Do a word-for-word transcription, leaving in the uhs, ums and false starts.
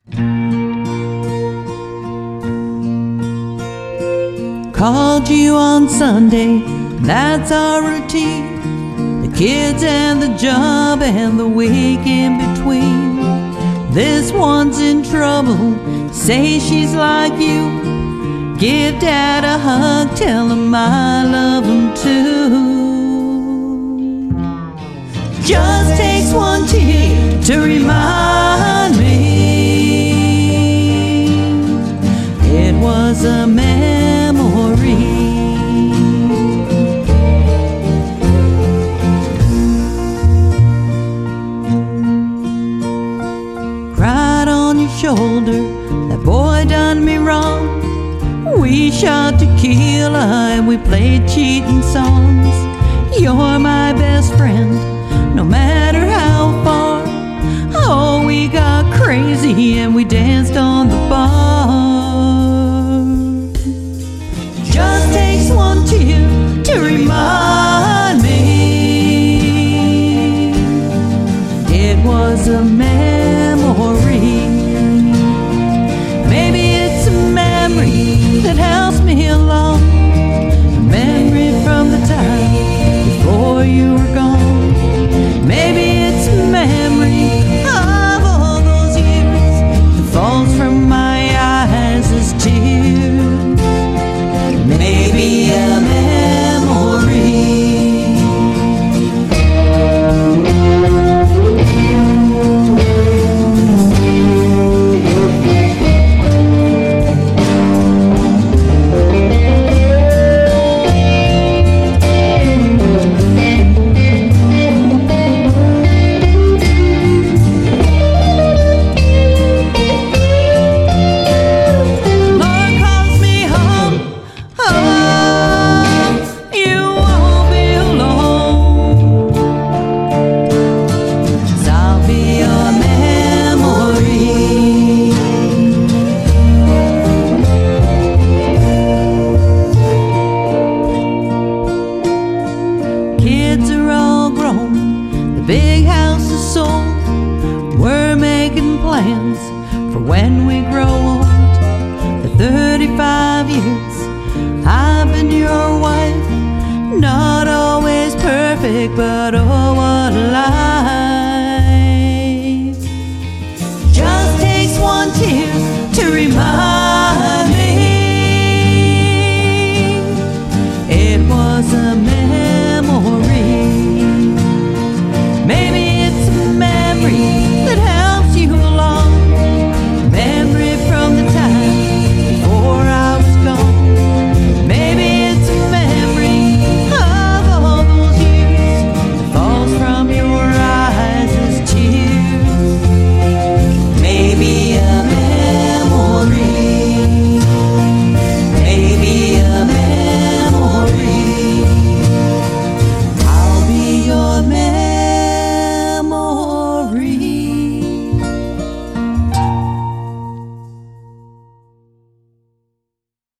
Called you on Sunday, that's our routine. The kids and the job and the week in between. This one's in trouble, say she's like you. Give Dad a hug, tell him I love him too. Just takes one tear to remind me it was a memory. Cried on your shoulder, that boy done me wrong. We shot tequila and we played cheating songs. You're my best friend, no matter how far. Oh, we got crazy and we danced on the bar. Just takes one tear to remind me it was a memory. Maybe it's a memory that helps me along, a memory from the time before you were gone. Maybe it's a memory of all those years that falls from my eyes as tears. Maybe a memory. Kids are all grown, the big house is sold. We're making plans for when we grow old. For thirty-five years I've been your wife. Not always perfect, but oh, what a life. Just takes one tear to remind